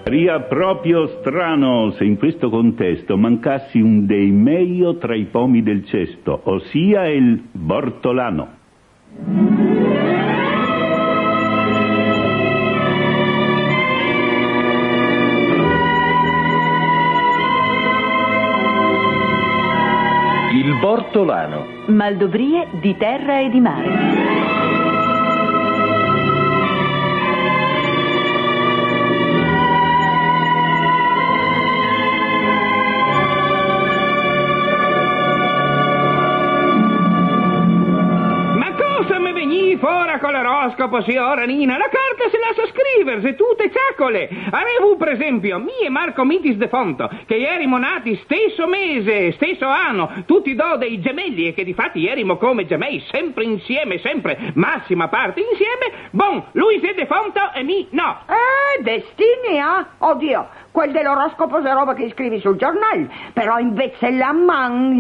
Sarebbe proprio strano se in questo contesto mancassi un dei meglio tra i pomi del cesto, ossia il Bortolano. Il Bortolano. Maldobrie di terra e di mare. Fora con l'oroscopo, signora Nina, la carta se lascia scriversi, tutte ciacole. Avevo per esempio, mi e Marco Mitis de Fonto, che erimo nati stesso mese, stesso anno, tutti dei gemelli, e che difatti erimo come gemei, sempre insieme, sempre, massima parte insieme, bon, lui se de Fonto e mi no. Destini, Oddio, quel dell'oroscopo è roba che scrivi sul giornale, però invece la man,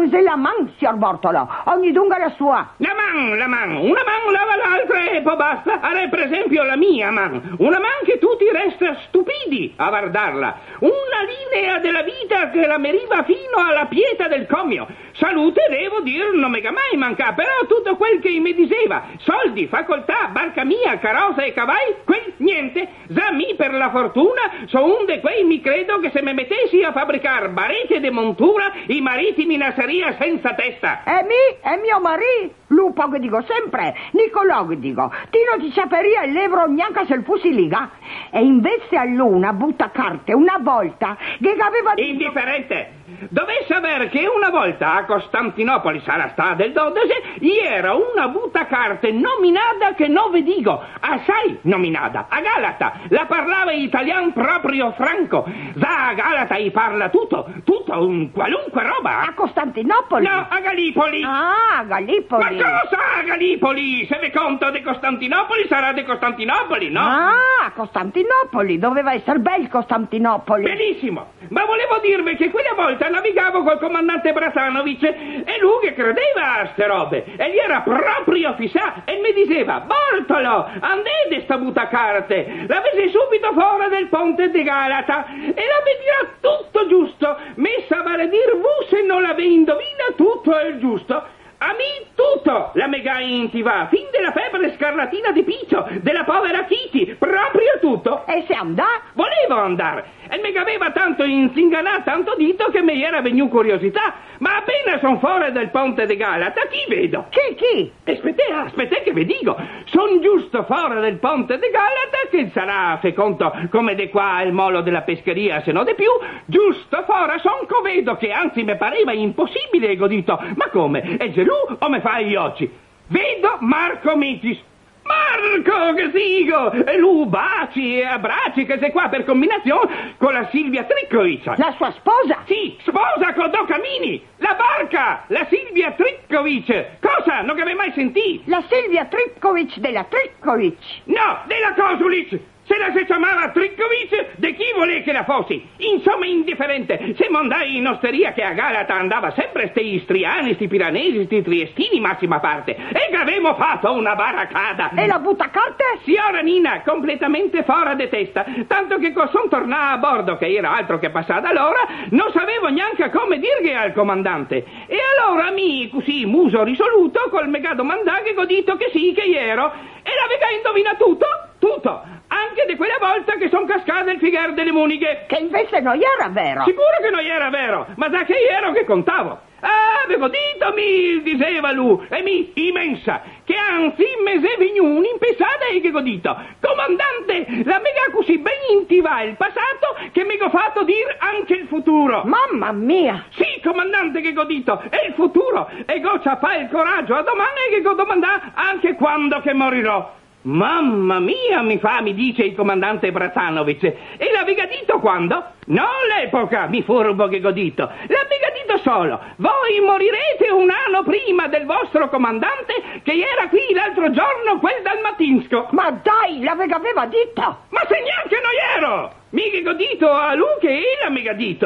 signor Bortolo, ogni dunga la sua. La man, una man lava l'altra e poi basta. Are per esempio la mia man, una man che tutti resta stupidi a guardarla, una linea della vita che la meriva fino alla pieta del comio. Salute, devo dire, non mega mai manca, però tutto quel che mi diceva, soldi, facoltà, barca mia, carrozza e cavalli, quel niente. Già mi per la fortuna so un de quei mi credo che se me mettessi a fabbricar barete de montura i mariti mi nasceria senza testa. E mio marito, lupo che dico sempre, Nicolò che dico, Tino ti saperia il levro neanche se il fossi liga. E invece a luna butta carte una volta che aveva... Indifferente. Dovesse aver che una volta a Costantinopoli, sarà sta del 12, era una buttacarte nominata che non ve dico, assai nominata, a Galata, la parlava italiano proprio franco, a Galata i parla tutto, qualunque roba. A Costantinopoli? No, a Gallipoli. Ah, a Gallipoli. Ma cosa a Gallipoli? Se ne conto di Costantinopoli sarà di Costantinopoli, no? Ah, Costantinopoli, doveva essere bel Costantinopoli. Benissimo, ma volevo dirvi che quella volta navigavo col comandante Bratanovic e lui che credeva a ste robe e gli era proprio fissato e mi diceva: Bortolo, andate sta buttacarte, la vesi subito fuori del ponte di Galata e la vedrà tutto giusto, messa a vale dir vu se non la indovina tutto è giusto. A me tutto la mega intiva, fin della febbre scarlatina di Piccio, della povera Kitty, proprio tutto. E se andà? Volevo andare, e mi aveva tanto inzinganato, tanto dito che mi era venuta curiosità. Ma appena son fuori del ponte di Galata, chi vedo? Chi? Aspetta che vi dico. Son giusto fuori del ponte di Galata, che sarà, fe conto, come de qua il molo della pescheria, se no de più. Giusto fuori son co vedo che anzi mi pareva impossibile, e godito. Ma come? È gelù o me fai gli occhi? Vedo Marco Mitis. Marco, che figo! E lui baci e abbracci, che sei qua per combinazione con la Silvia Trickovic. La sua sposa? Sì, sposa con due camini! La barca! La Silvia Trickovic! Cosa? Non che avevi mai sentito? La Silvia Trickovic della Trickovic. No, della Kosulic! Se la si chiamava Trickovic, di chi vuole che la fossi? Insomma, indifferente. Se mondai in osteria che a Galata andava sempre sti istriani, sti piranesi, sti triestini, massima parte. E che avevamo fatto una baracada. E la buttacarte? Signora Nina, completamente fuori de testa. Tanto che son tornato a bordo, che era altro che passata l'ora, non sapevo neanche come dirghe al comandante. E allora mi, così, muso risoluto, col mega domandà che godito che sì, che ero. E l'aveva indovinato tutto? Tutto. Anche di quella volta che son cascata il figar delle muniche. Che invece non era vero. Sicuro che non era vero, ma da che ero che contavo. Ah, avevo dito, mi diceva lui, e mi immensa, che anzi me se vegnu un'impensata e che godito. Comandante, la mega così ben intiva il passato che mi ho fatto dire anche il futuro. Mamma mia. Sì, comandante, che godito, è il futuro, e goccia fa il coraggio a domani che go domandà anche quando che morirò. Mamma mia, mi dice il comandante Bratanovic. E l'aveva dito quando? Non l'epoca, mi furbo che godito. L'aveva dito solo: voi morirete un anno prima del vostro comandante che era qui l'altro giorno, quel dalmatinsco. Ma dai, l'aveva detto. Ma se neanche noi ero! Mica godito a lui che ella mica dito. E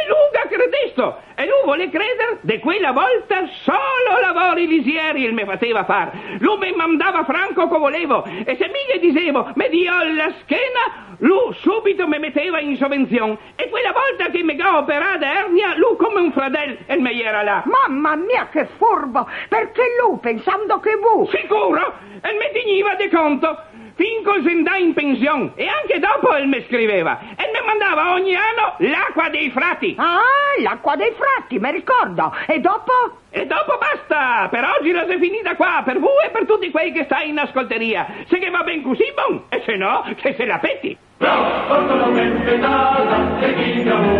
Luca credesto, e lui vuole credere de quella volta solo lavori lisieri il me faceva far. Lui mi mandava franco che volevo, e se mi dicevo, mi dio la schiena, lui subito mi metteva in sovvenzione, e quella volta che mi ha operato ernia, lui come un fratello, e me era là. Mamma mia che furbo, perché lui pensando che vu. Sicuro? E mi teniva di conto. Finché si andò in pensione, e anche dopo mi scriveva, e mi mandava ogni anno l'acqua dei frati. Ah, l'acqua dei frati, mi ricordo. E dopo? E dopo basta, per oggi la si è finita qua, per voi e per tutti quelli che stai in ascolteria. Se che va ben così, bon, e se no, che se la petti.